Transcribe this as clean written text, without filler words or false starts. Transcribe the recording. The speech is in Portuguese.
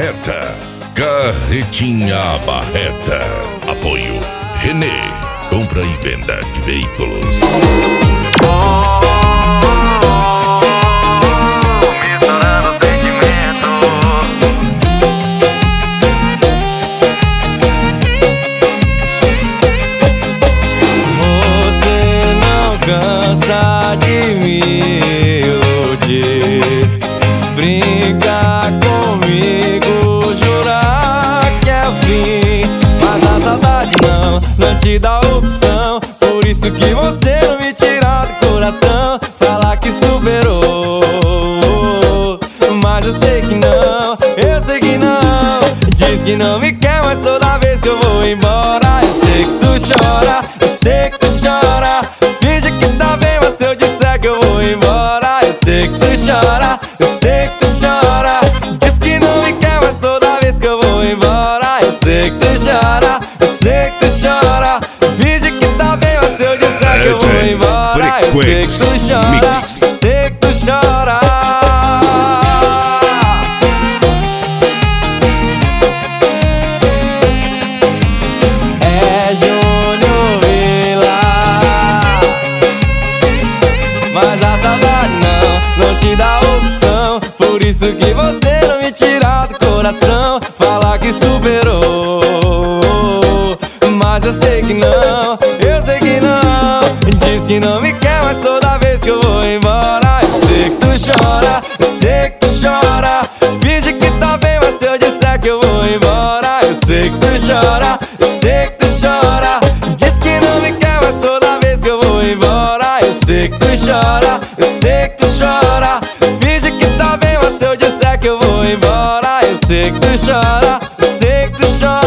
Barreta. Carretinha Barreta. Apoio Renê. Compra e venda de veículos. Misturando sentimento. Você não cansa de me iludir, brincar comigo, jurar que é o fim. Mas a saudade não te dá opção. Por isso que você não me tira do coração. Fala que superou, mas eu sei que não, eu sei que não. Diz que não me quer, mas toda vez que eu vou embora eu sei que tu chora, eu sei que tu chora. Finge que tá bem, mas se eu disser que eu vou embora eu sei que tu chora, eu sei que tu chora. Diz que não me quer, mas toda vez que eu vou embora eu sei que tu chora, eu sei que tu chora. Finge que tá bem, mas se eu disser que eu vou embora eu sei que tu chora, eu sei que tu chora. É Júnior Vilar. Mas a saudade não te dá opção. Por isso que você não me tira do coração. Fala que superou, mas eu sei que não, eu sei que não. Diz que não me quer, mas toda vez que eu vou embora eu sei que tu chora, eu sei que tu chora. Finge que tá bem, mas se eu disser que eu vou embora eu sei que tu chora, eu sei que tu chora. Diz que não me quer, mas toda vez que eu vou embora eu sei que tu chora, eu sei que tu chora. Finge que tá bem, mas se eu disser que eu vou embora eu sei que tu chora, eu sei que tu chora.